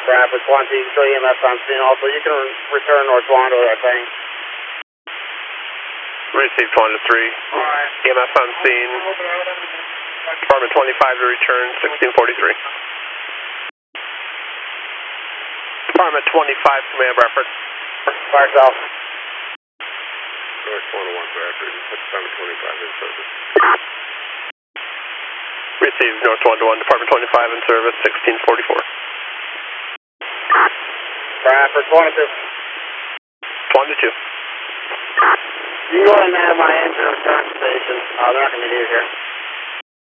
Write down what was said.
Rapid 1, show EMS on scene also. You can return North Wando, I think. Received 1 to 3. Alright. EMS on scene. Department 25 to return 1643. Department 25, command reference. Fire south. North 101 Bradford, put Department 25 in service. Received North 1 to 1, Department 25 in service 1644. Bradford 1 to 2. 1 to 2. You can go ahead and have my engine return station. They're not going to need it here.